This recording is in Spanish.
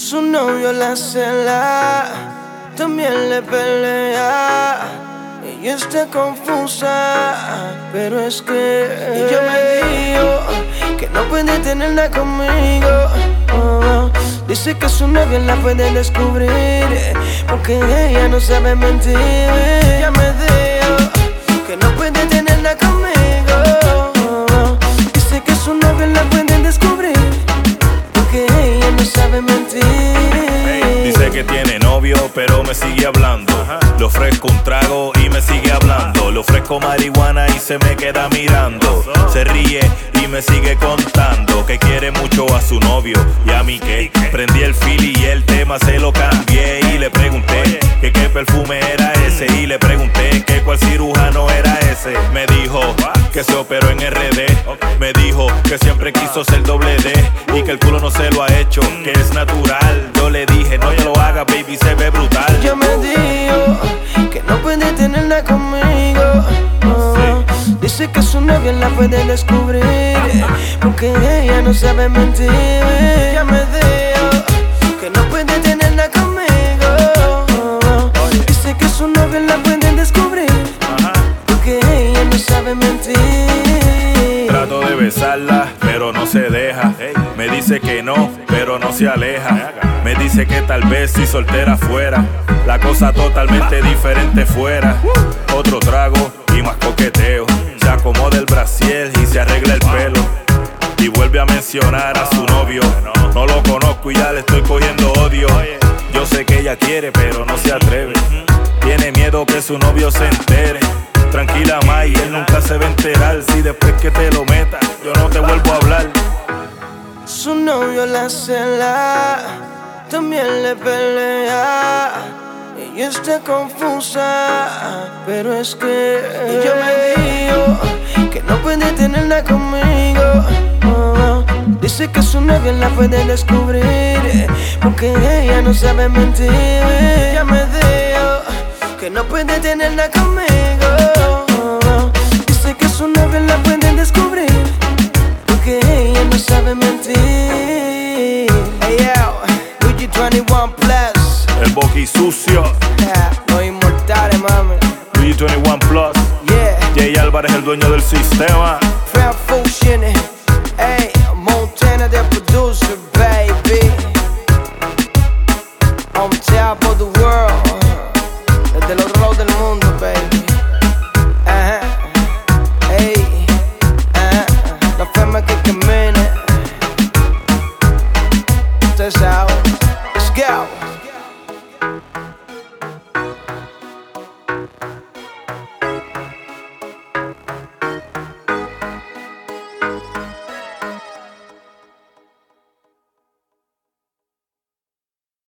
Su novio la cela, también le pelea. Ella está confusa, pero es que ella me dijo que no puede tenerla conmigo. Dice que su novio la puede descubrir, porque ella no sabe mentir. Ella me dijo que no puede tenerla conmigo. Dice que su novio la puede descubrir, porque ella no sabe mentir. Dice que tiene novio, pero me sigue hablando. Le ofrezco un trago y me sigue hablando. Le ofrezco marihuana y se me queda mirando. Se ríe y me sigue contando que quiere mucho a su novio y a mí que prendí el fili y el tema se lo cambié. Y le pregunté que qué perfume era ese, y le pregunté que cuál cirujano era ese. Me dijo que se operó en RD. Me dijo que siempre quiso ser doble D y que el culo no se lo ha hecho, que es natural. Yo le dije no te lo hagas, baby, se ve brutal. Ella me dijo que no puede tenerla conmigo. Dice que su novio la puede descubrir, porque ella no sabe mentir. Ella me dijo que no puede tenerla conmigo. Dice que su novio la puede descubrir, porque ella no sabe mentir. Trato de besarla, pero no se deja. Me dice que no, pero no se aleja. Me dice que tal vez si soltera fuera, la cosa totalmente diferente fuera. Otro trago y más coqueteo. Se acomoda el brasier y se arregla el pelo. Y vuelve a mencionar a su novio. No lo conozco y ya le estoy cogiendo odio. Yo sé que ella quiere, pero no se atreve. Tiene miedo que su novio se entere. Tranquila, May, él nunca se va a enterar. Si después que te lo meta, yo no te vuelvo a hablar. Su novio la cela, también le pelea. Ella está confusa, pero es que ella me dijo que no puede tenerla conmigo. Dice que su novio la puede descubrir, porque ella no sabe mentir. Ella me dijo que no puede tenerla conmigo. Dice que su novio la puede descubrir, porque ella no sabe mentir. Hey yo, Luigi 21 Plus, El boqui sucio, los inmortales, mami. Luigi 21 Plus. Yeah. Jay Álvarez, el dueño del sistema.